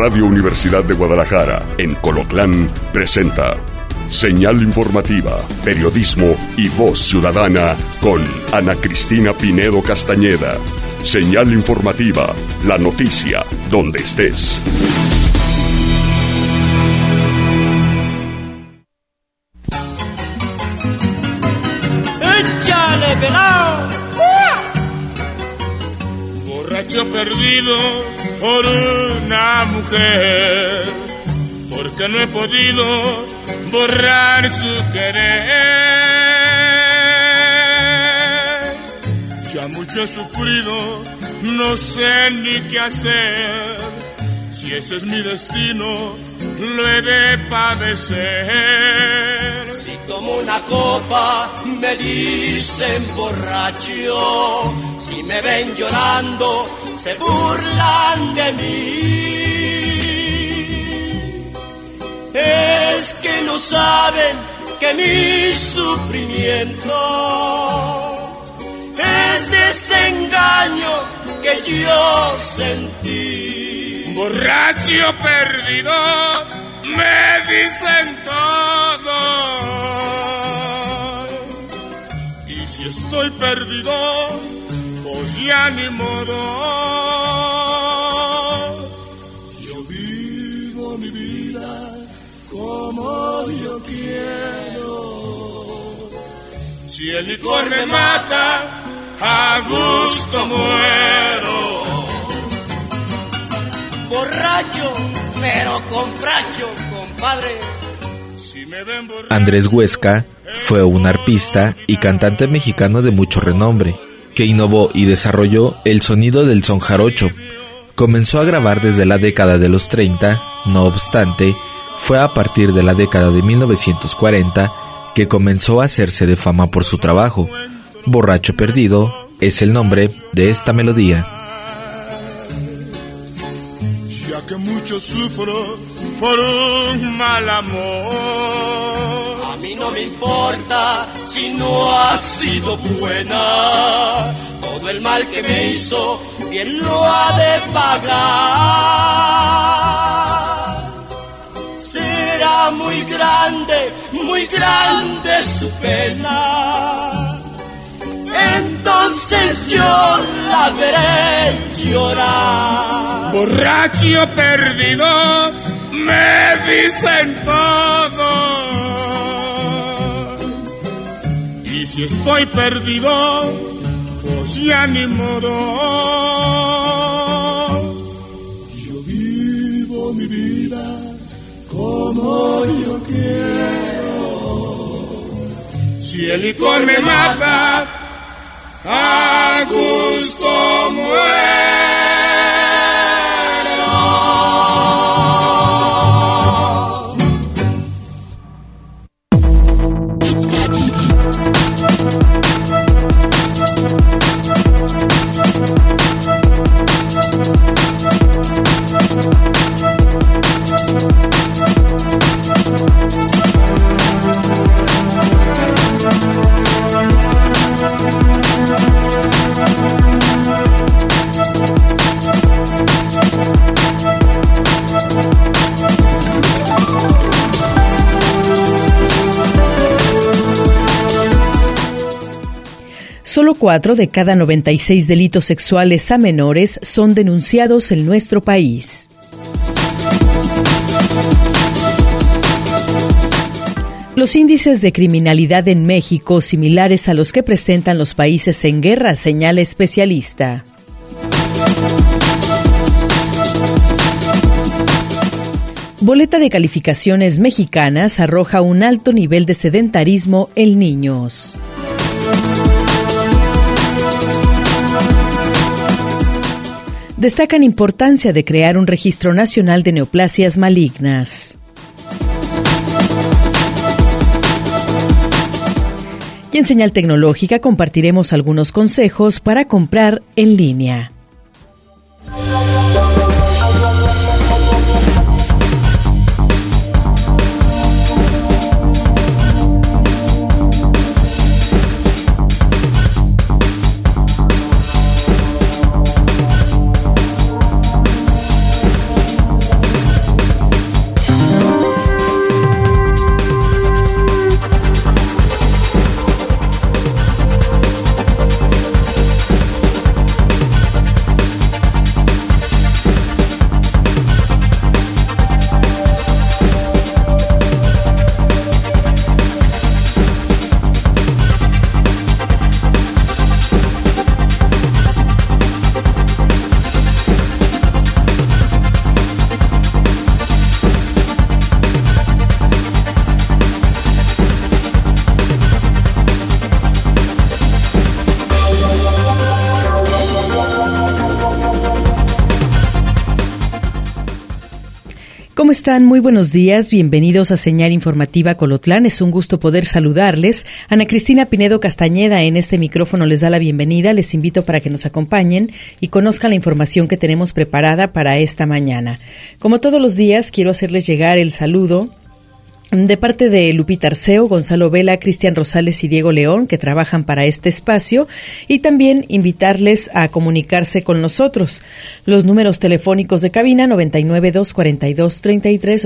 Radio Universidad de Guadalajara, en Colotlán, presenta Señal Informativa, Periodismo y Voz Ciudadana con Ana Cristina Pinedo Castañeda. Señal Informativa, la noticia donde estés. ¡Échale, pelao! Borracho perdido por una mujer, porque no he podido borrar su querer. Ya mucho he sufrido, no sé ni qué hacer. Si ese es mi destino, lo he de padecer. Si tomo una copa me dicen borracho, si me ven llorando se burlan de mí. Es que no saben que mi sufrimiento es desengaño que yo sentí. Borracho perdido, me dicen todo. Y si estoy perdido, pues ya ni modo. Yo vivo mi vida como yo quiero. Si el licor me mata, a gusto muero. Borracho, pero compracho, compadre. Andrés Huesca fue un arpista y cantante mexicano de mucho renombre, que innovó y desarrolló el sonido del son jarocho. Comenzó a grabar desde la década de los 30, no obstante, fue a partir de la década de 1940 que comenzó a hacerse de fama por su trabajo. Borracho Perdido es el nombre de esta melodía. Ya que mucho sufro por un mal amor, a mí no me importa si no ha sido buena. Todo el mal que me hizo, bien lo ha de pagar. Será muy grande su pena. Entonces yo la veré llorar. Borracho perdido, me dicen todo. Y si estoy perdido, pues ya ni modo. Yo vivo mi vida como yo quiero. Si el licor me mata, a gusto muero. Solo 4 de cada 96 delitos sexuales a menores son denunciados en nuestro país. Los índices de criminalidad en México similares a los que presentan los países en guerra, señala especialista. Boleta de calificaciones mexicanas arroja un alto nivel de sedentarismo en niños. Destacan importancia de crear un registro nacional de neoplasias malignas. Y en Señal Tecnológica compartiremos algunos consejos para comprar en línea. ¿Cómo están? Muy buenos días. Bienvenidos a Señal Informativa Colotlán. Es un gusto poder saludarles. Ana Cristina Pinedo Castañeda en este micrófono les da la bienvenida. Les invito para que nos acompañen y conozcan la información que tenemos preparada para esta mañana. Como todos los días, quiero hacerles llegar el saludo de parte de Lupita Arceo, Gonzalo Vela, Cristian Rosales y Diego León, que trabajan para este espacio, y también invitarles a comunicarse con nosotros. Los números telefónicos de cabina 99-242-33 o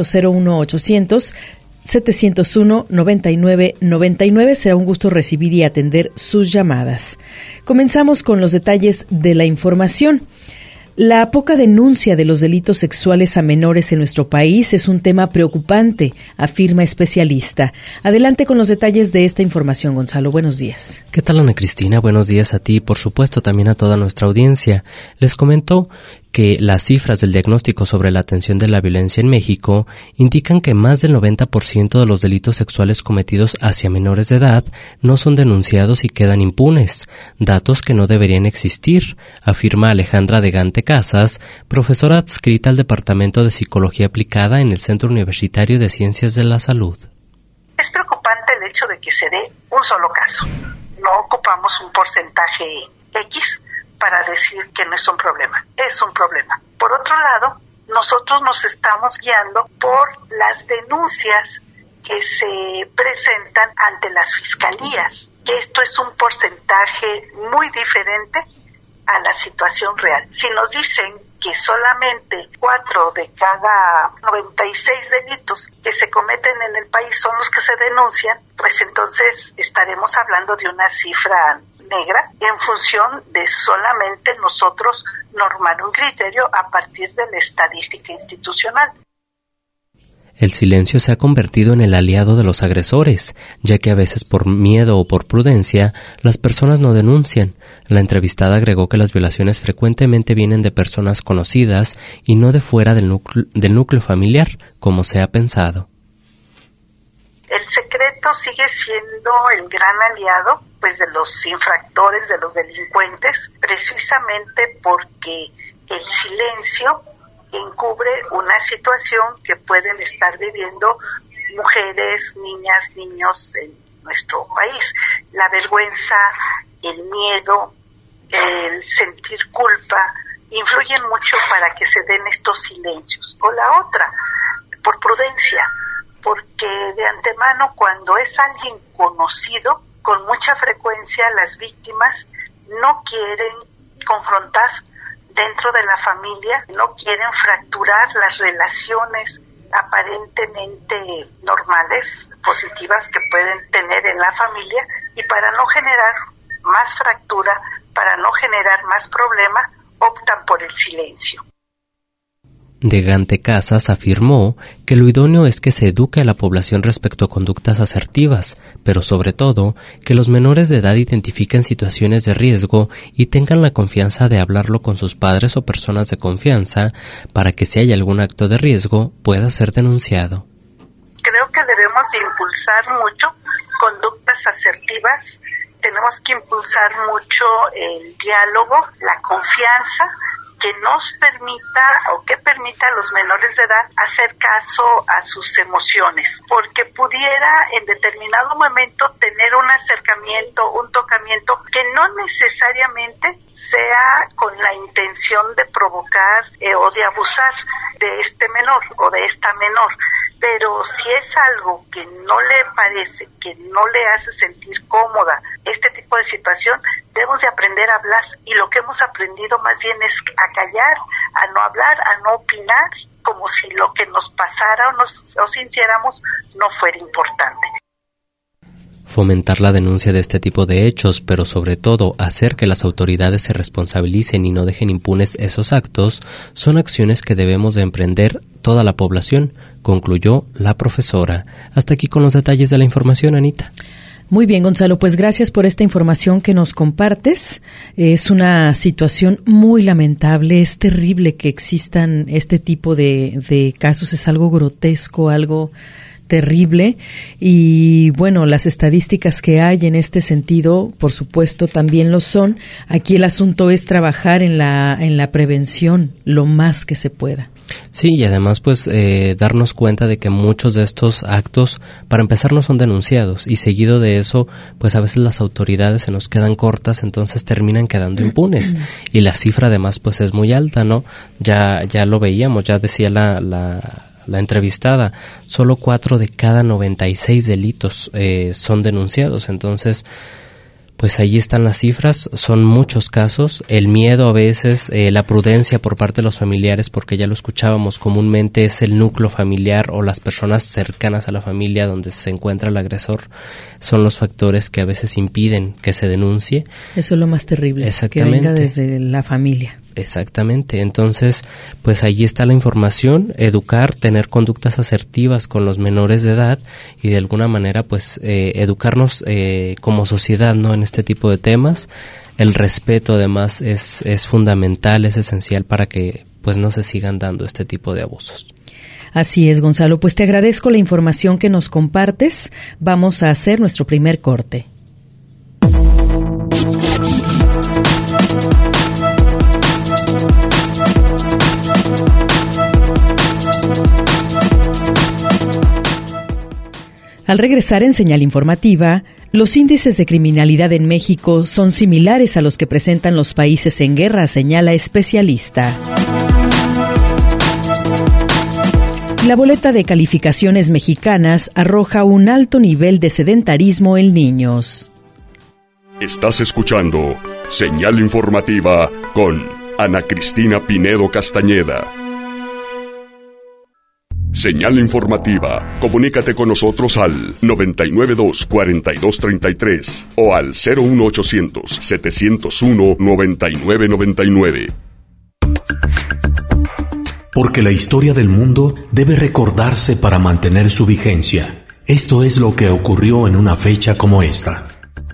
01800-701-9999. Será un gusto recibir y atender sus llamadas. Comenzamos con los detalles de la información. La poca denuncia de los delitos sexuales a menores en nuestro país es un tema preocupante, afirma especialista. Adelante con los detalles de esta información, Gonzalo. Buenos días. ¿Qué tal, Ana Cristina? Buenos días a ti y, por supuesto, también a toda nuestra audiencia. Les comento que las cifras del diagnóstico sobre la atención de la violencia en México indican que más del 90% de los delitos sexuales cometidos hacia menores de edad no son denunciados y quedan impunes, datos que no deberían existir, afirma Alejandra de Gante Casas, profesora adscrita al Departamento de Psicología Aplicada en el Centro Universitario de Ciencias de la Salud. Es preocupante el hecho de que se dé un solo caso. No ocupamos un porcentaje X para decir que no es un problema. Es un problema. Por otro lado, nosotros nos estamos guiando por las denuncias que se presentan ante las fiscalías, que esto es un porcentaje muy diferente a la situación real. Si nos dicen que solamente 4 de cada 96 delitos que se cometen en el país son los que se denuncian, pues entonces estaremos hablando de una cifra negra en función de solamente nosotros normar un criterio a partir de la estadística institucional. El silencio se ha convertido en el aliado de los agresores, ya que a veces por miedo o por prudencia las personas no denuncian. La entrevistada agregó que las violaciones frecuentemente vienen de personas conocidas y no de fuera del núcleo familiar, como se ha pensado. El secreto sigue siendo el gran aliado pues de los infractores, de los delincuentes, precisamente porque el silencio encubre una situación que pueden estar viviendo mujeres, niñas, niños en nuestro país. La vergüenza, el miedo, el sentir culpa, influyen mucho para que se den estos silencios. O la otra, por prudencia, porque de antemano cuando es alguien conocido, con mucha frecuencia las víctimas no quieren confrontar dentro de la familia, no quieren fracturar las relaciones aparentemente normales, positivas que pueden tener en la familia, y para no generar más fractura, para no generar más problema, optan por el silencio. De Gante Casas afirmó que lo idóneo es que se eduque a la población respecto a conductas asertivas, pero sobre todo que los menores de edad identifiquen situaciones de riesgo y tengan la confianza de hablarlo con sus padres o personas de confianza para que si hay algún acto de riesgo pueda ser denunciado. Creo que debemos de impulsar mucho conductas asertivas, tenemos que impulsar mucho el diálogo, la confianza, que nos permita o que permita a los menores de edad hacer caso a sus emociones, porque pudiera en determinado momento tener un acercamiento, un tocamiento que no necesariamente sea con la intención de provocar o de abusar de este menor o de esta menor. Pero si es algo que no le parece, que no le hace sentir cómoda este tipo de situación, debemos de aprender a hablar, y lo que hemos aprendido más bien es a callar, a no hablar, a no opinar, como si lo que nos pasara o sintiéramos no fuera importante. Fomentar la denuncia de este tipo de hechos, pero sobre todo hacer que las autoridades se responsabilicen y no dejen impunes esos actos, son acciones que debemos de emprender toda la población, concluyó la profesora. Hasta aquí con los detalles de la información, Anita. Muy bien, Gonzalo, pues gracias por esta información que nos compartes. Es una situación muy lamentable, es terrible que existan este tipo de casos, es algo grotesco, algo terrible y bueno, las estadísticas que hay en este sentido, por supuesto, también lo son. Aquí el asunto es trabajar en la prevención lo más que se pueda. Sí, y además pues darnos cuenta de que muchos de estos actos, para empezar, no son denunciados, y seguido de eso, pues a veces las autoridades se nos quedan cortas, entonces terminan quedando impunes, y la cifra además pues es muy alta, ¿no? Ya lo veíamos, ya decía la entrevistada, solo 4 de cada 96 delitos son denunciados, entonces pues ahí están las cifras, son muchos casos, el miedo a veces, la prudencia por parte de los familiares, porque ya lo escuchábamos, comúnmente es el núcleo familiar o las personas cercanas a la familia donde se encuentra el agresor, son los factores que a veces impiden que se denuncie. Eso es lo más terrible, que venga desde la familia. Exactamente, entonces pues allí está la información, educar, tener conductas asertivas con los menores de edad y de alguna manera pues educarnos como sociedad, ¿no?, en este tipo de temas. El respeto además es fundamental, es esencial para que pues no se sigan dando este tipo de abusos. Así es, Gonzalo, pues te agradezco la información que nos compartes. Vamos a hacer nuestro primer corte. Al regresar en Señal Informativa, los índices de criminalidad en México son similares a los que presentan los países en guerra, señala especialista. La boleta de calificaciones mexicanas arroja un alto nivel de sedentarismo en niños. Estás escuchando Señal Informativa con Ana Cristina Pinedo Castañeda. Señal Informativa. Comunícate con nosotros al 992-4233 o al 01800-701-9999. Porque la historia del mundo debe recordarse para mantener su vigencia. Esto es lo que ocurrió en una fecha como esta.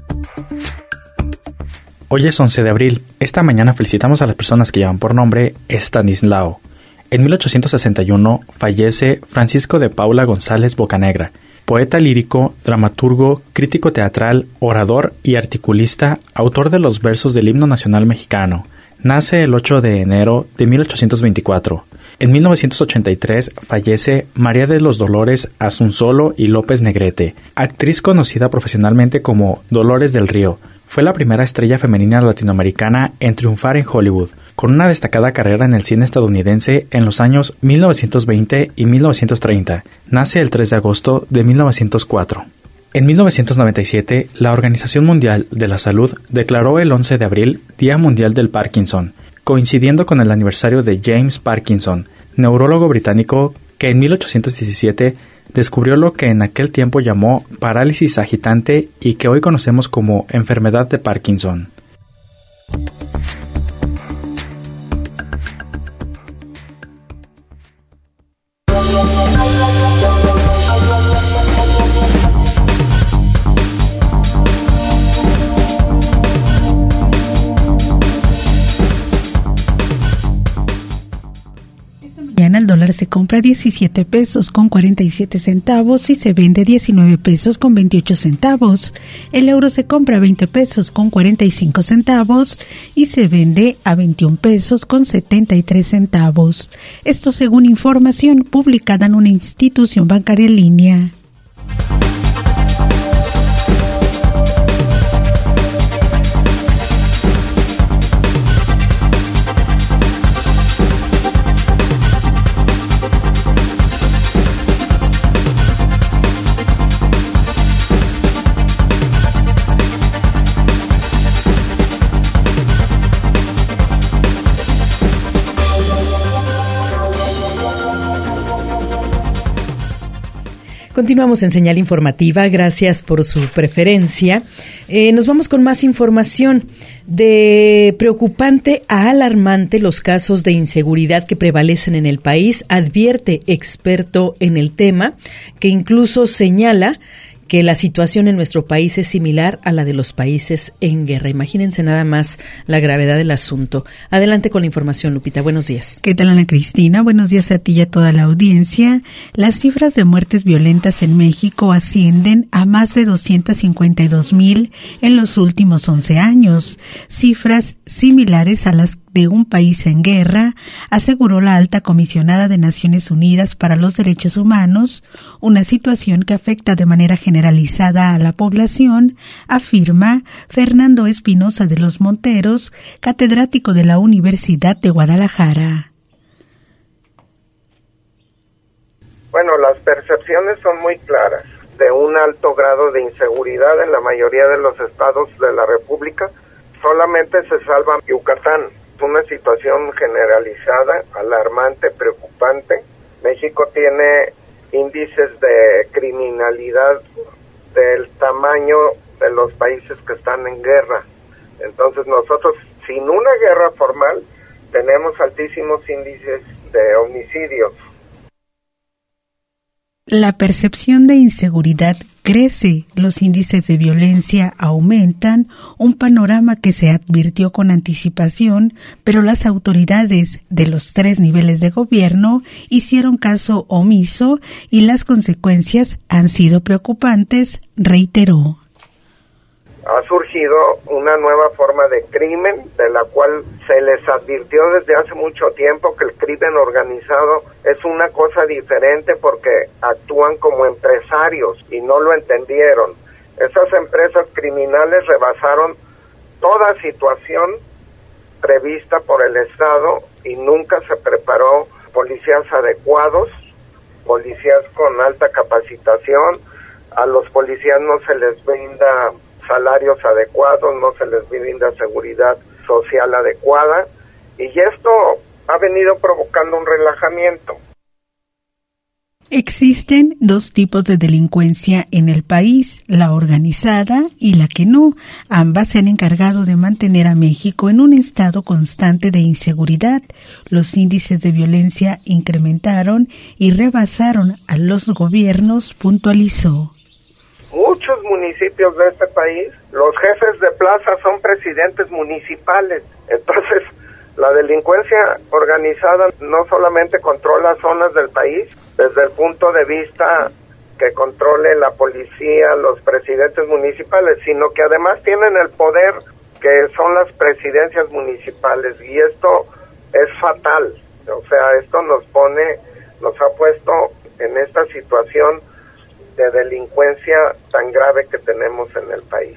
Hoy es 11 de abril. Esta mañana felicitamos a las personas que llevan por nombre Estanislao. En 1861 fallece Francisco de Paula González Bocanegra, poeta lírico, dramaturgo, crítico teatral, orador y articulista, autor de los versos del himno nacional mexicano. Nace el 8 de enero de 1824. En 1983 fallece María de los Dolores Asunzolo y López Negrete, actriz conocida profesionalmente como Dolores del Río. Fue la primera estrella femenina latinoamericana en triunfar en Hollywood, con una destacada carrera en el cine estadounidense en los años 1920 y 1930. Nace el 3 de agosto de 1904. En 1997, la Organización Mundial de la Salud declaró el 11 de abril Día Mundial del Parkinson, coincidiendo con el aniversario de James Parkinson, neurólogo británico que en 1817 descubrió lo que en aquel tiempo llamó parálisis agitante y que hoy conocemos como enfermedad de Parkinson. El dólar se compra 17 pesos con 47 centavos y se vende 19 pesos con 28 centavos. El euro se compra a 20 pesos con 45 centavos y se vende a 21 pesos con 73 centavos. Esto según información publicada en una institución bancaria en línea. Continuamos en Señal Informativa, gracias por su preferencia. Nos vamos con más información. De preocupante a alarmante los casos de inseguridad que prevalecen en el país, advierte experto en el tema, que incluso señala que la situación en nuestro país es similar a la de los países en guerra. Imagínense nada más la gravedad del asunto. Adelante con la información, Lupita. Buenos días. ¿Qué tal, Ana Cristina? Buenos días a ti y a toda la audiencia. Las cifras de muertes violentas en México ascienden a más de 252,000 en los últimos 11 años, cifras similares a las de un país en guerra, aseguró la alta comisionada de Naciones Unidas para los Derechos Humanos, una situación que afecta de manera generalizada a la población, afirma Fernando Espinosa de los Monteros, catedrático de la Universidad de Guadalajara. Bueno, las percepciones son muy claras de un alto grado de inseguridad en la mayoría de los estados de la República. Solamente se salva Yucatán. Es una situación generalizada, alarmante, preocupante. México tiene índices de criminalidad del tamaño de los países que están en guerra. Entonces nosotros, sin una guerra formal, tenemos altísimos índices de homicidios. La percepción de inseguridad crece, los índices de violencia aumentan, un panorama que se advirtió con anticipación, pero las autoridades de los 3 niveles de gobierno hicieron caso omiso y las consecuencias han sido preocupantes, reiteró. Ha surgido una nueva forma de crimen, de la cual se les advirtió desde hace mucho tiempo que el crimen organizado es una cosa diferente porque actúan como empresarios y no lo entendieron. Esas empresas criminales rebasaron toda situación prevista por el Estado y nunca se preparó policías adecuados, policías con alta capacitación. A los policías no se les brinda salarios adecuados, no se les brinda seguridad social adecuada, y esto ha venido provocando un relajamiento. Existen 2 tipos de delincuencia en el país, la organizada y la que no. Ambas se han encargado de mantener a México en un estado constante de inseguridad. Los índices de violencia incrementaron y rebasaron a los gobiernos, puntualizó. Muchos municipios de este país, los jefes de plaza son presidentes municipales. Entonces, la delincuencia organizada no solamente controla zonas del país, desde el punto de vista que controle la policía, los presidentes municipales, sino que además tienen el poder que son las presidencias municipales, y esto es fatal. O sea, esto nos ha puesto en esta situación de delincuencia tan grave que tenemos en el país.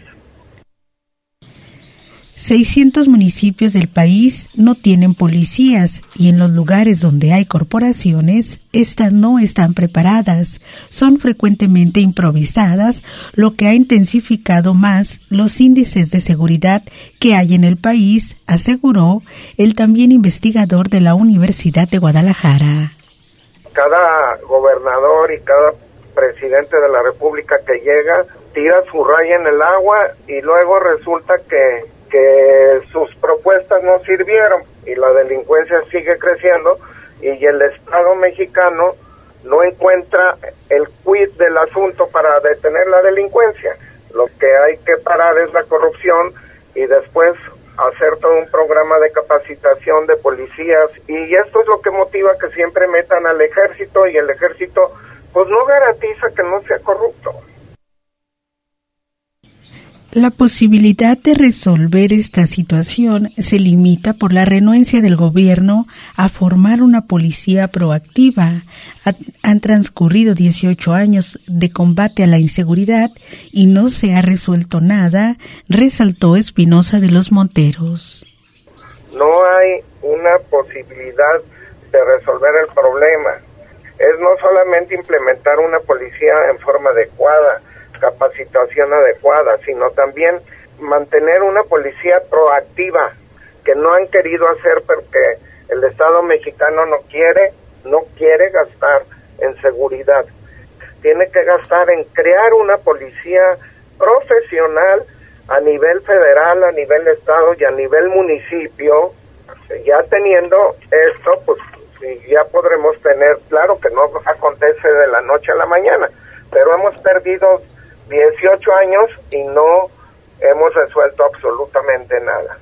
600 municipios del país no tienen policías y en los lugares donde hay corporaciones, estas no están preparadas, son frecuentemente improvisadas, lo que ha intensificado más los índices de seguridad que hay en el país, aseguró el también investigador de la Universidad de Guadalajara. Cada gobernador y cada presidente de la República que llega tira su raya en el agua y luego resulta que sus propuestas no sirvieron y la delincuencia sigue creciendo y el Estado mexicano no encuentra el quid del asunto para detener la delincuencia. Lo que hay que parar es la corrupción y después hacer todo un programa de capacitación de policías, y esto es lo que motiva que siempre metan al ejército, y el ejército pues no garantiza que no sea corrupto. La posibilidad de resolver esta situación se limita por la renuencia del gobierno a formar una policía proactiva. Han transcurrido 18 años de combate a la inseguridad y no se ha resuelto nada, resaltó Espinosa de los Monteros. No hay una posibilidad de resolver el problema. Es no solamente implementar una policía en forma adecuada, capacitación adecuada, sino también mantener una policía proactiva, que no han querido hacer porque el Estado mexicano no quiere gastar en seguridad. Tiene que gastar en crear una policía profesional a nivel federal, a nivel estado y a nivel municipio. Ya teniendo esto, pues ya podremos tener, claro que no acontece de la noche a la mañana, pero hemos perdido 18 años y no hemos resuelto absolutamente nada.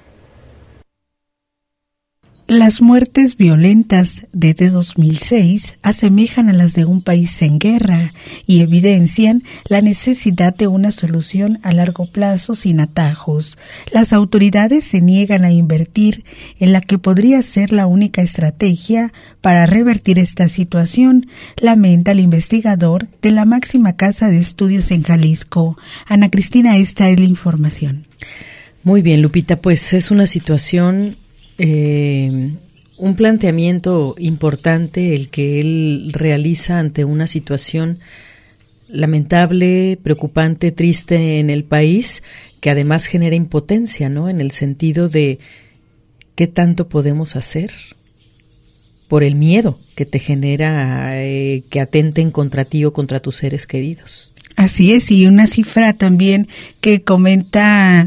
Las muertes violentas desde 2006 asemejan a las de un país en guerra y evidencian la necesidad de una solución a largo plazo sin atajos. Las autoridades se niegan a invertir en la que podría ser la única estrategia para revertir esta situación, lamenta el investigador de la máxima casa de estudios en Jalisco. Ana Cristina, esta es la información. Muy bien, Lupita, pues es una situación... un planteamiento importante el que él realiza ante una situación lamentable, preocupante, triste en el país, que además genera impotencia, ¿no? En el sentido de ¿qué tanto podemos hacer por el miedo que te genera que atenten contra ti o contra tus seres queridos? Así es, y una cifra también que comenta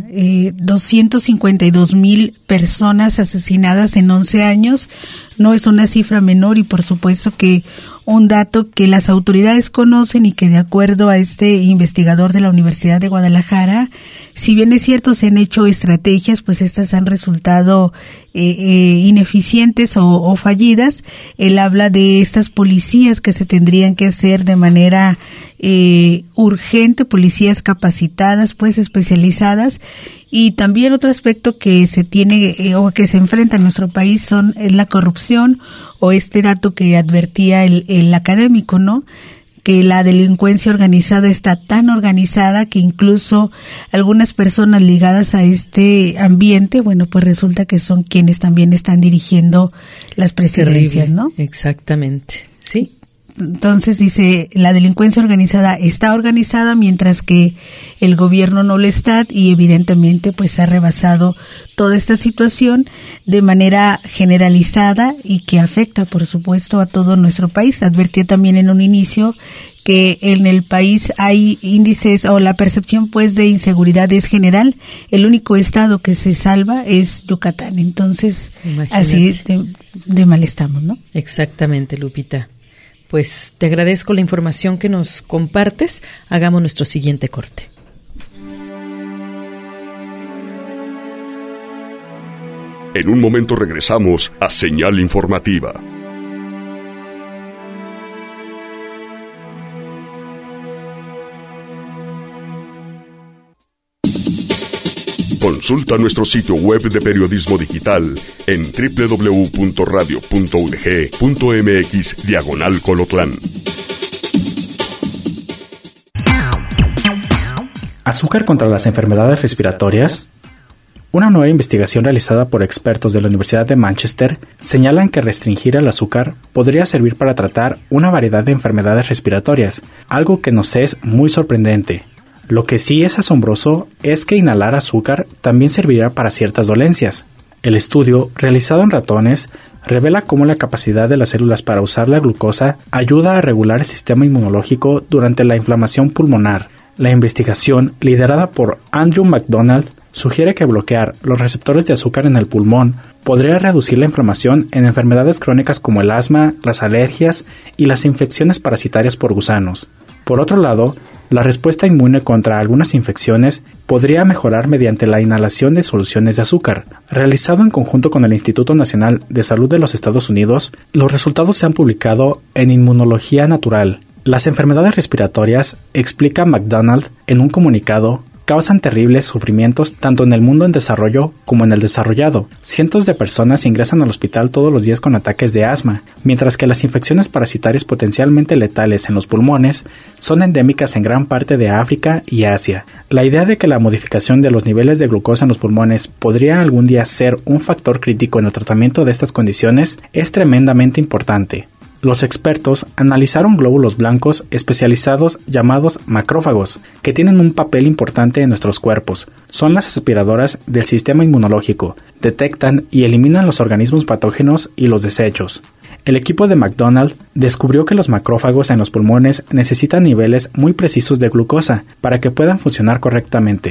252,000 personas asesinadas en 11 años, no es una cifra menor y por supuesto que un dato que las autoridades conocen y que de acuerdo a este investigador de la Universidad de Guadalajara, si bien es cierto se han hecho estrategias, pues estas han resultado ineficientes o fallidas. Él habla de estas policías que se tendrían que hacer de manera urgente, policías capacitadas, pues especializadas. Y también otro aspecto que se tiene o que se enfrenta en nuestro país es la corrupción, o este dato que advertía el académico, ¿no? Que la delincuencia organizada está tan organizada que incluso algunas personas ligadas a este ambiente, bueno, pues resulta que son quienes también están dirigiendo las presidencias, terrible, ¿no? Exactamente, sí. Entonces dice, la delincuencia organizada está organizada mientras que el gobierno no lo está, y evidentemente pues ha rebasado toda esta situación de manera generalizada y que afecta por supuesto a todo nuestro país. Advertía también en un inicio que en el país hay índices o la percepción pues de inseguridad es general. El único estado que se salva es Yucatán. Entonces, imagínate. Así de mal estamos, ¿no? Exactamente, Lupita. Pues te agradezco la información que nos compartes. Hagamos nuestro siguiente corte. En un momento regresamos a Señal Informativa. Consulta nuestro sitio web de periodismo digital en www.radio.udg.mx/Colotlán. ¿Azúcar contra las enfermedades respiratorias? Una nueva investigación realizada por expertos de la Universidad de Manchester señalan que restringir el azúcar podría servir para tratar una variedad de enfermedades respiratorias, algo que nos es muy sorprendente. Lo que sí es asombroso es que inhalar azúcar también servirá para ciertas dolencias. El estudio, realizado en ratones, revela cómo la capacidad de las células para usar la glucosa ayuda a regular el sistema inmunológico durante la inflamación pulmonar. La investigación, liderada por Andrew McDonald, sugiere que bloquear los receptores de azúcar en el pulmón podría reducir la inflamación en enfermedades crónicas como el asma, las alergias y las infecciones parasitarias por gusanos. Por otro lado, la respuesta inmune contra algunas infecciones podría mejorar mediante la inhalación de soluciones de azúcar. Realizado en conjunto con el Instituto Nacional de Salud de los Estados Unidos, los resultados se han publicado en Inmunología Natural. Las enfermedades respiratorias, explica McDonald en un comunicado, causan terribles sufrimientos tanto en el mundo en desarrollo como en el desarrollado. Cientos de personas ingresan al hospital todos los días con ataques de asma, mientras que las infecciones parasitarias potencialmente letales en los pulmones son endémicas en gran parte de África y Asia. La idea de que la modificación de los niveles de glucosa en los pulmones podría algún día ser un factor crítico en el tratamiento de estas condiciones es tremendamente importante. Los expertos analizaron glóbulos blancos especializados llamados macrófagos, que tienen un papel importante en nuestros cuerpos. Son las aspiradoras del sistema inmunológico, detectan y eliminan los organismos patógenos y los desechos. El equipo de McDonald descubrió que los macrófagos en los pulmones necesitan niveles muy precisos de glucosa para que puedan funcionar correctamente.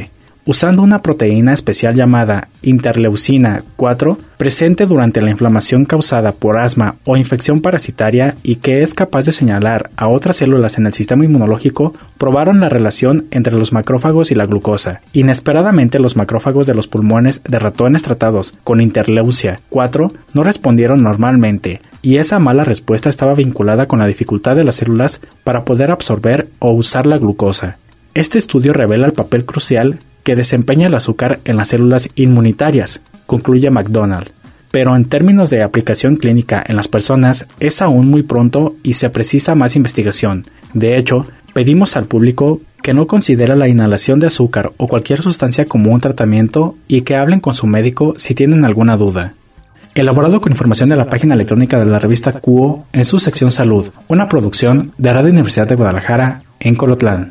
usando una proteína especial llamada interleucina 4, presente durante la inflamación causada por asma o infección parasitaria y que es capaz de señalar a otras células en el sistema inmunológico, probaron la relación entre los macrófagos y la glucosa. Inesperadamente, los macrófagos de los pulmones de ratones tratados con interleucina 4 no respondieron normalmente, y esa mala respuesta estaba vinculada con la dificultad de las células para poder absorber o usar la glucosa. Este estudio revela el papel crucial que desempeña el azúcar en las células inmunitarias, concluye McDonald. Pero en términos de aplicación clínica en las personas es aún muy pronto y se precisa más investigación. De hecho, pedimos al público que no considere la inhalación de azúcar o cualquier sustancia como un tratamiento y que hablen con su médico si tienen alguna duda. Elaborado con información de la página electrónica de la revista QO en su sección Salud, una producción de Radio Universidad de Guadalajara en Colotlán.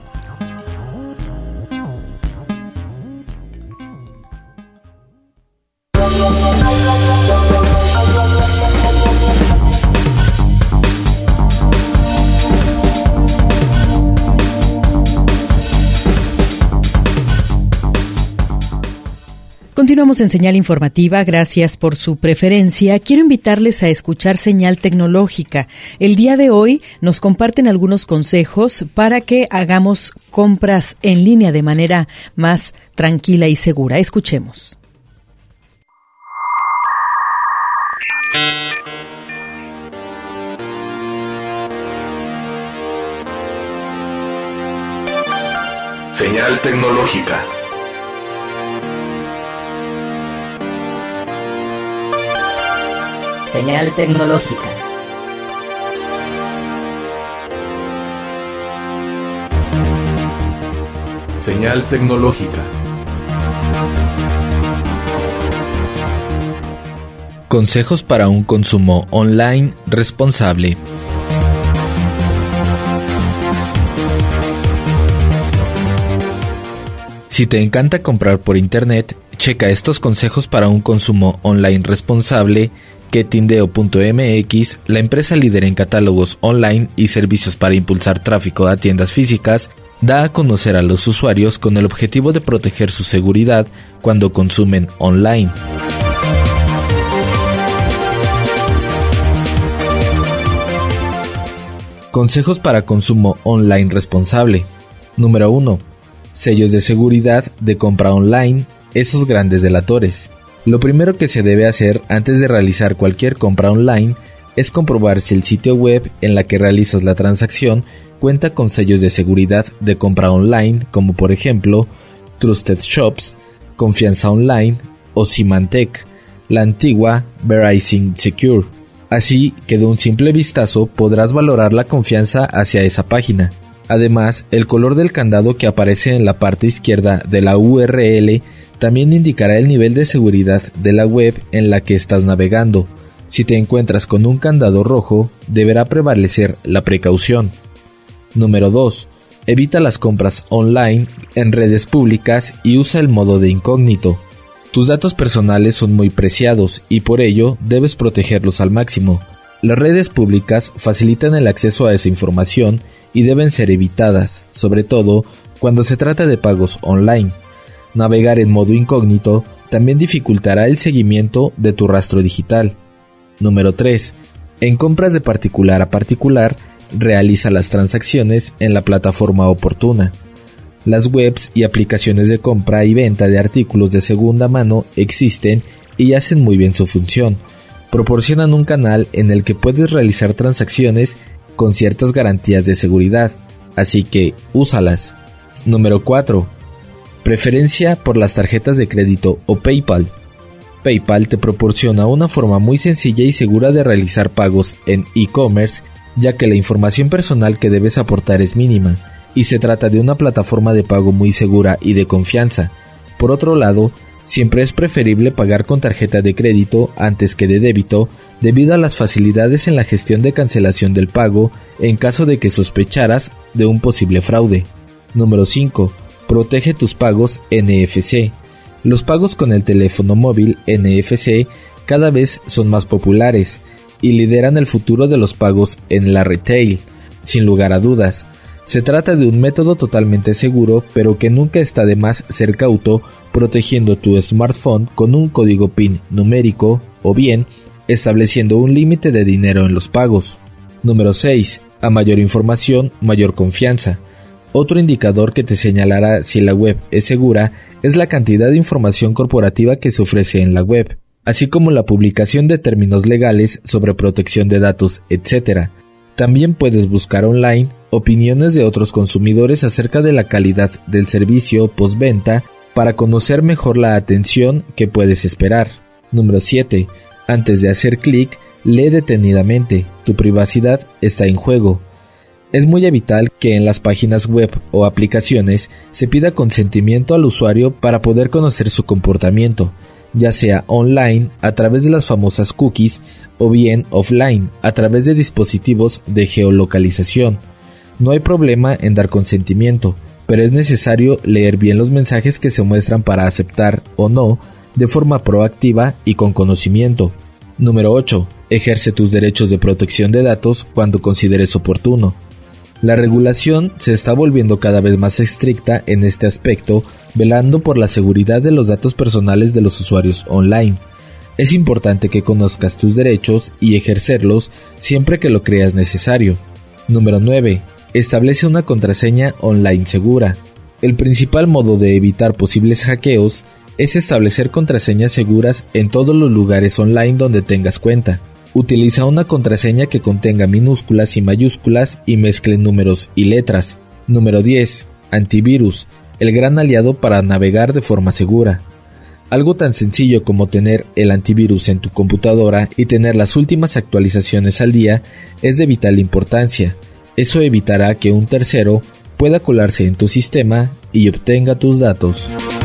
Continuamos en Señal Informativa, gracias por su preferencia. Quiero invitarles a escuchar Señal Tecnológica. El día de hoy nos comparten algunos consejos para que hagamos compras en línea de manera más tranquila y segura. Escuchemos. Señal Tecnológica. Señal Tecnológica. Señal Tecnológica. Consejos para un consumo online responsable. Si te encanta comprar por internet, checa estos consejos para un consumo online responsable que Tindeo.mx, la empresa líder en catálogos online y servicios para impulsar tráfico a tiendas físicas, da a conocer a los usuarios con el objetivo de proteger su seguridad cuando consumen online. Consejos para consumo online responsable. Número 1. Sellos de seguridad de compra online, esos grandes delatores. Lo primero que se debe hacer antes de realizar cualquier compra online es comprobar si el sitio web en la que realizas la transacción cuenta con sellos de seguridad de compra online, como por ejemplo Trusted Shops, Confianza Online o Symantec, la antigua Verizon Secure. Así que de un simple vistazo podrás valorar la confianza hacia esa página. Además, el color del candado que aparece en la parte izquierda de la URL también indicará el nivel de seguridad de la web en la que estás navegando. Si te encuentras con un candado rojo, deberá prevalecer la precaución. Número 2. Evita las compras online en redes públicas y usa el modo de incógnito. Tus datos personales son muy preciados y por ello debes protegerlos al máximo. Las redes públicas facilitan el acceso a esa información y deben ser evitadas, sobre todo cuando se trata de pagos online. Navegar en modo incógnito también dificultará el seguimiento de tu rastro digital. Número 3. En compras de particular a particular, realiza las transacciones en la plataforma oportuna. Las webs y aplicaciones de compra y venta de artículos de segunda mano existen y hacen muy bien su función. Proporcionan un canal en el que puedes realizar transacciones con ciertas garantías de seguridad, así que úsalas. Número 4. Preferencia por las tarjetas de crédito o PayPal. PayPal te proporciona una forma muy sencilla y segura de realizar pagos en e-commerce, ya que la información personal que debes aportar es mínima, y se trata de una plataforma de pago muy segura y de confianza. Por otro lado, siempre es preferible pagar con tarjeta de crédito antes que de débito, debido a las facilidades en la gestión de cancelación del pago en caso de que sospecharas de un posible fraude. Número 5. Protege tus pagos NFC. Los pagos con el teléfono móvil NFC cada vez son más populares y lideran el futuro de los pagos en la retail. Sin lugar a dudas, Se trata de un método totalmente seguro, pero que nunca está de más ser cauto protegiendo tu smartphone con un código PIN numérico o bien estableciendo un límite de dinero en los pagos. Número 6. A mayor información, mayor confianza. Otro indicador que te señalará si la web es segura es la cantidad de información corporativa que se ofrece en la web, así como la publicación de términos legales sobre protección de datos, etc. También puedes buscar online opiniones de otros consumidores acerca de la calidad del servicio postventa para conocer mejor la atención que puedes esperar. Número 7. Antes de hacer clic, lee detenidamente. Tu privacidad está en juego. Es muy vital que en las páginas web o aplicaciones se pida consentimiento al usuario para poder conocer su comportamiento, ya sea online a través de las famosas cookies o bien offline a través de dispositivos de geolocalización. No hay problema en dar consentimiento, pero es necesario leer bien los mensajes que se muestran para aceptar o no de forma proactiva y con conocimiento. Número 8. Ejerce tus derechos de protección de datos cuando consideres oportuno. La regulación se está volviendo cada vez más estricta en este aspecto, velando por la seguridad de los datos personales de los usuarios online. Es importante que conozcas tus derechos y ejercerlos siempre que lo creas necesario. Número 9. Establece una contraseña online segura. El principal modo de evitar posibles hackeos es establecer contraseñas seguras en todos los lugares online donde tengas cuenta. Utiliza una contraseña que contenga minúsculas y mayúsculas y mezcle números y letras. Número 10. Antivirus, el gran aliado para navegar de forma segura. Algo tan sencillo como tener el antivirus en tu computadora y tener las últimas actualizaciones al día es de vital importancia. Eso evitará que un tercero pueda colarse en tu sistema y obtenga tus datos.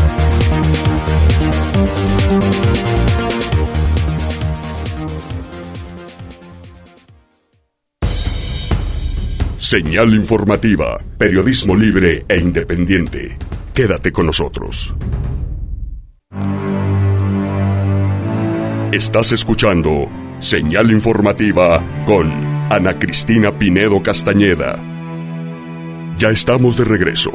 Señal informativa, periodismo libre e independiente. Quédate con nosotros. Estás escuchando Señal informativa con Ana Cristina Pinedo Castañeda. Ya estamos de regreso.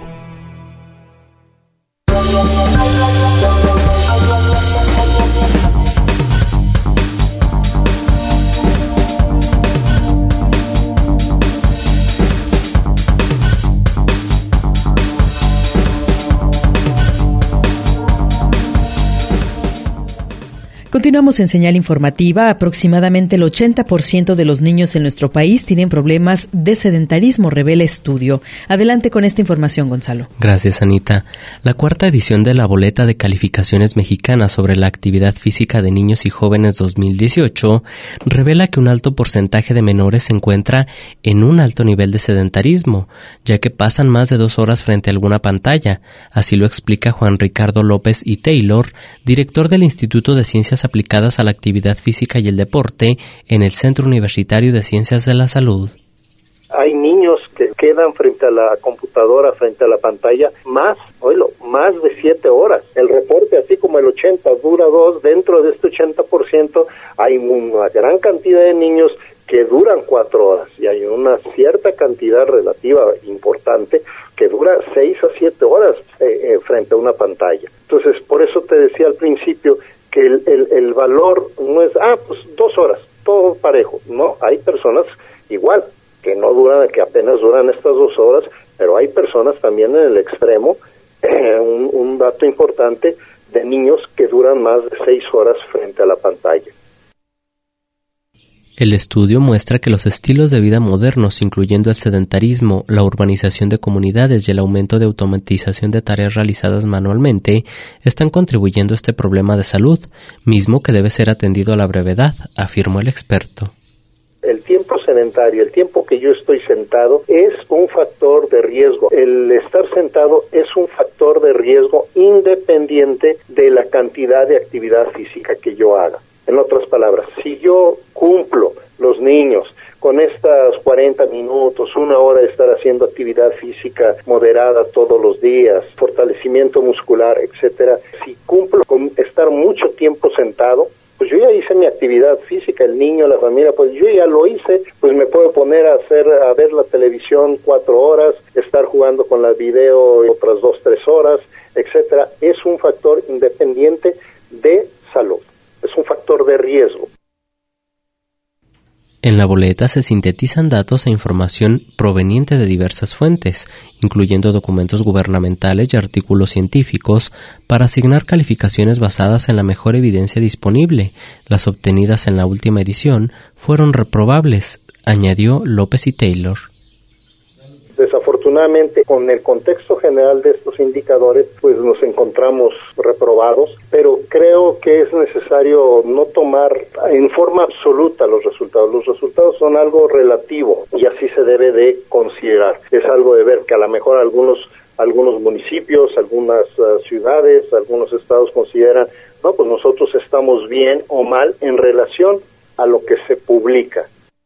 Continuamos en Señal Informativa. Aproximadamente el 80% de los niños en nuestro país tienen problemas de sedentarismo, revela estudio. Adelante con esta información, Gonzalo. Gracias, Anita. La cuarta edición de la Boleta de Calificaciones Mexicanas sobre la Actividad Física de Niños y Jóvenes 2018 revela que un alto porcentaje de menores se encuentra en un alto nivel de sedentarismo, ya que pasan más de 2 horas frente a alguna pantalla. Así lo explica Juan Ricardo López y Taylor, director del Instituto de Ciencias aplicadas a la actividad física y el deporte en el Centro Universitario de Ciencias de la Salud. Hay niños que quedan frente a la computadora, frente a la pantalla, más de 7 horas. El reporte, así como el 80 dura 2, dentro de este 80% hay una gran cantidad de niños que duran 4 horas y hay una cierta cantidad relativa importante que dura 6 a 7 horas frente a una pantalla. Entonces, por eso te decía al principio que el valor no es, 2 horas, todo parejo. No, hay personas igual, que no duran, que apenas duran estas 2 horas, pero hay personas también en el extremo, un dato importante, de niños que duran más de 6 horas frente a la pantalla. El estudio muestra que los estilos de vida modernos, incluyendo el sedentarismo, la urbanización de comunidades y el aumento de automatización de tareas realizadas manualmente, están contribuyendo a este problema de salud, mismo que debe ser atendido a la brevedad, afirmó el experto. El tiempo sedentario, el tiempo que yo estoy sentado, es un factor de riesgo. El estar sentado es un factor de riesgo independiente de la cantidad de actividad física que yo haga. En otras palabras, si yo cumplo los niños con estas 40 minutos, 1 hora de estar haciendo actividad física moderada todos los días, fortalecimiento muscular, etcétera, si cumplo con estar mucho tiempo sentado, pues yo ya hice mi actividad física, el niño, la familia, pues yo ya lo hice, pues me puedo poner a ver la televisión 4 horas, estar jugando con la video otras 2-3 horas, etcétera. Es un factor independiente de salud, es un factor de riesgo. En la boleta se sintetizan datos e información proveniente de diversas fuentes, incluyendo documentos gubernamentales y artículos científicos, para asignar calificaciones basadas en la mejor evidencia disponible. Las obtenidas en la última edición fueron reprobables, añadió López y Taylor. Desafortunadamente, con el contexto general de estos indicadores, pues nos encontramos reprobados, pero creo que es necesario no tomar en forma absoluta los resultados. Los resultados son algo relativo y así se debe de considerar. Es algo de ver que a lo mejor algunos municipios, algunas ciudades, algunos estados consideran, no, pues nosotros estamos bien o mal en relación a lo que se publica.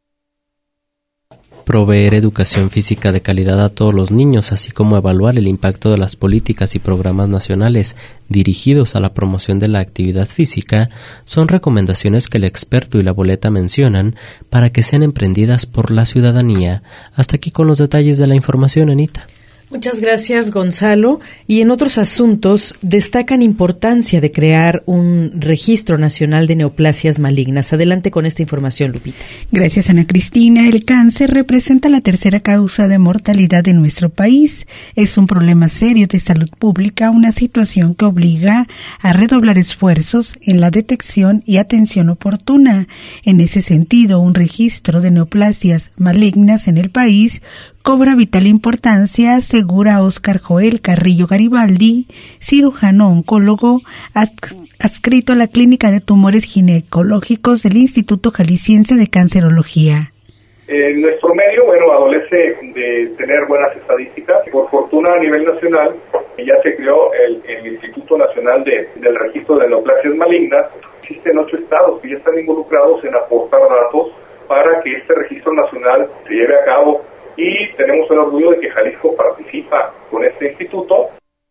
Proveer educación física de calidad a todos los niños, así como evaluar el impacto de las políticas y programas nacionales dirigidos a la promoción de la actividad física, son recomendaciones que el experto y la boleta mencionan para que sean emprendidas por la ciudadanía. Hasta aquí con los detalles de la información, Anita. Muchas gracias, Gonzalo. Y en otros asuntos, destacan importancia de crear un registro nacional de neoplasias malignas. Adelante con esta información, Lupita. Gracias, Ana Cristina. El cáncer representa la tercera causa de mortalidad de nuestro país. Es un problema serio de salud pública, una situación que obliga a redoblar esfuerzos en la detección y atención oportuna. En ese sentido, un registro de neoplasias malignas en el país cobra vital importancia, asegura Óscar Joel Carrillo Garibaldi, cirujano oncólogo adscrito a la Clínica de Tumores Ginecológicos del Instituto Jalisciense de Cancerología. Nuestro medio, adolece de tener buenas estadísticas. Por fortuna, a nivel nacional, ya se creó el Instituto Nacional del Registro de Neoplasias Malignas. Existen 8 estados que ya están involucrados en aportar datos para que este registro nacional se lleve a cabo. Y tenemos el orgullo de que Jalisco participa con este instituto.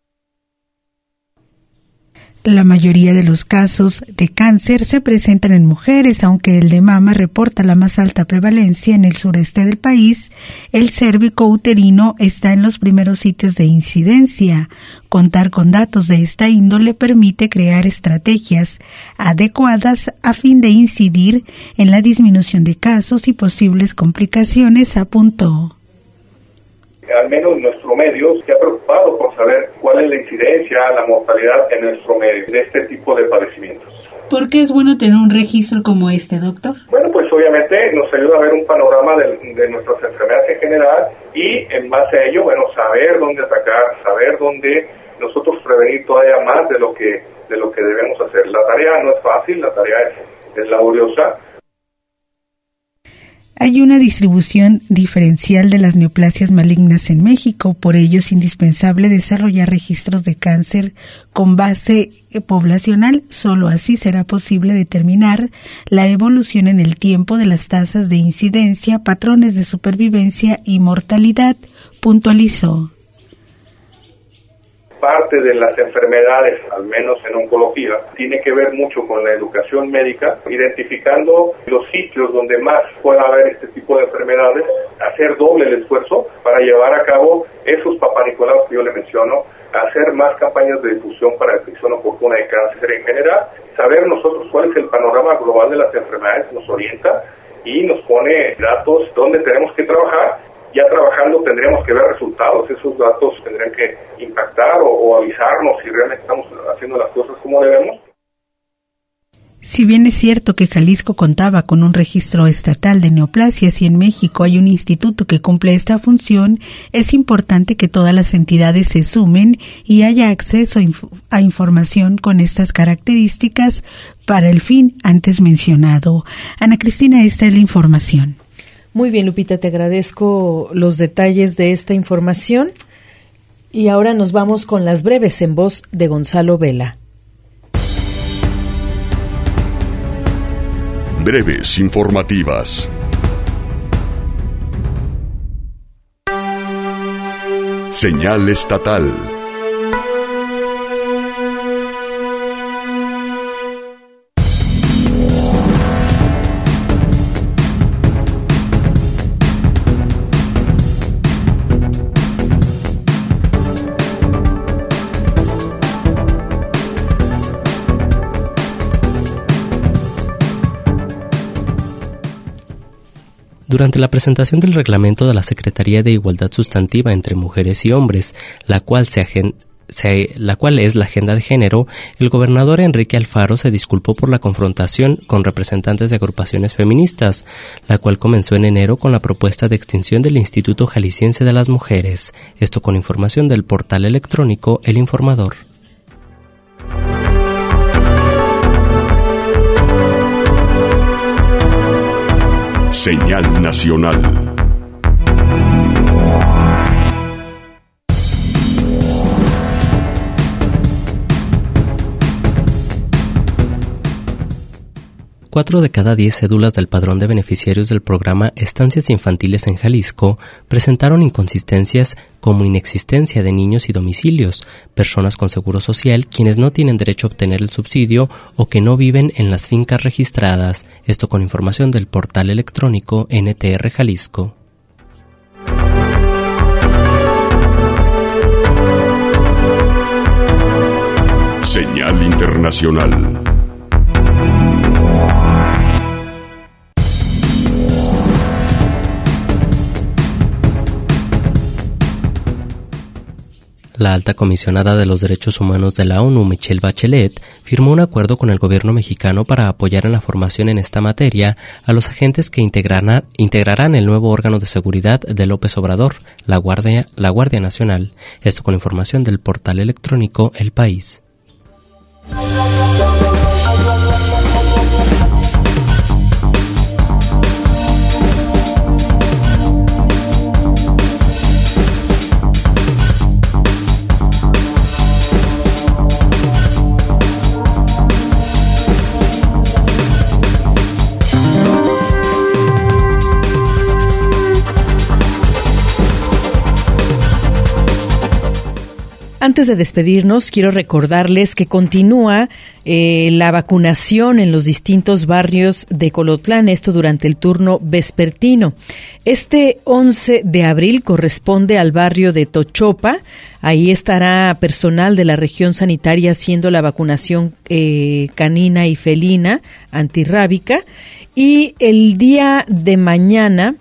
La mayoría de los casos de cáncer se presentan en mujeres, aunque el de mama reporta la más alta prevalencia en el sureste del país. El cérvico-uterino está en los primeros sitios de incidencia. Contar con datos de esta índole permite crear estrategias adecuadas a fin de incidir en la disminución de casos y posibles complicaciones, apuntó. Al menos nuestro medio se ha preocupado por saber cuál es la incidencia, la mortalidad en nuestro medio de este tipo de padecimientos. ¿Por qué es bueno tener un registro como este, doctor? Bueno, pues obviamente nos ayuda a ver un panorama de nuestras enfermedades en general y en base a ello, saber dónde atacar, saber dónde nosotros prevenir todavía más de lo que debemos hacer. La tarea no es fácil, la tarea es laboriosa. Hay una distribución diferencial de las neoplasias malignas en México, por ello es indispensable desarrollar registros de cáncer con base poblacional. Solo así será posible determinar la evolución en el tiempo de las tasas de incidencia, patrones de supervivencia y mortalidad, puntualizó. Parte de las enfermedades, al menos en oncología, tiene que ver mucho con la educación médica, identificando los sitios donde más pueda haber este tipo de enfermedades, hacer doble el esfuerzo para llevar a cabo esos papanicolaos que yo le menciono, hacer más campañas de difusión para detección oportuna de cáncer en general, saber nosotros cuál es el panorama global de las enfermedades, nos orienta y nos pone datos donde tenemos que trabajar. Ya trabajando tendríamos que ver resultados, esos datos tendrían que impactar o avisarnos si realmente estamos haciendo las cosas como debemos. Si bien es cierto que Jalisco contaba con un registro estatal de neoplasias y en México hay un instituto que cumple esta función, es importante que todas las entidades se sumen y haya acceso a información con estas características para el fin antes mencionado. Ana Cristina, esta es la información. Muy bien, Lupita, te agradezco los detalles de esta información. Y ahora nos vamos con las breves en voz de Gonzalo Vela. Breves informativas. Señal estatal. Durante la presentación del reglamento de la Secretaría de Igualdad Sustantiva entre Mujeres y Hombres, la cual es la agenda de género, el gobernador Enrique Alfaro se disculpó por la confrontación con representantes de agrupaciones feministas, la cual comenzó en enero con la propuesta de extinción del Instituto Jalisciense de las Mujeres. Esto con información del portal electrónico El Informador. Señal nacional. Cuatro de cada 10 cédulas del padrón de beneficiarios del programa Estancias Infantiles en Jalisco presentaron inconsistencias como inexistencia de niños y domicilios, personas con seguro social quienes no tienen derecho a obtener el subsidio o que no viven en las fincas registradas. Esto con información del portal electrónico NTR Jalisco. Señal internacional. La alta comisionada de los derechos humanos de la ONU, Michelle Bachelet, firmó un acuerdo con el gobierno mexicano para apoyar en la formación en esta materia a los agentes que integrarán el nuevo órgano de seguridad de López Obrador, la Guardia Nacional. Esto con información del portal electrónico El País. Antes de despedirnos, quiero recordarles que continúa la vacunación en los distintos barrios de Colotlán, esto durante el turno vespertino. Este 11 de abril corresponde al barrio de Tochopa. Ahí estará personal de la región sanitaria haciendo la vacunación canina y felina antirrábica. Y el día de mañana...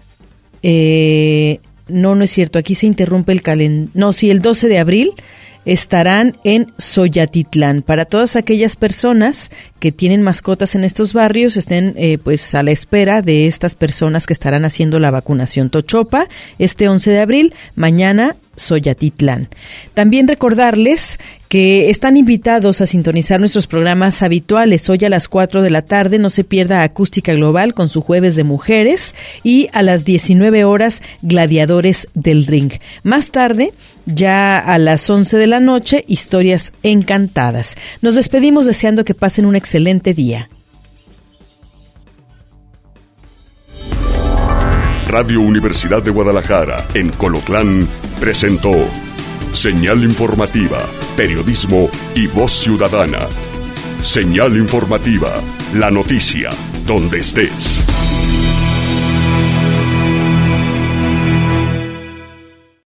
No es cierto, aquí se interrumpe el calendario. El 12 de abril estarán en Xoyatitlán. Para todas aquellas personas que tienen mascotas en estos barrios, estén pues a la espera de estas personas que estarán haciendo la vacunación. Tochopa, este 11 de abril, mañana Xoyatitlán. También recordarles que están invitados a sintonizar nuestros programas habituales. Hoy a las 4 de la tarde no se pierda Acústica Global con su Jueves de Mujeres y a las 19 horas Gladiadores del Ring. Más tarde, ya a las 11 de la noche, Historias Encantadas. Nos despedimos deseando que pasen un excelente día. Radio Universidad de Guadalajara, en Colotlán, presentó Señal Informativa, Periodismo y Voz Ciudadana. Señal Informativa, la noticia, donde estés.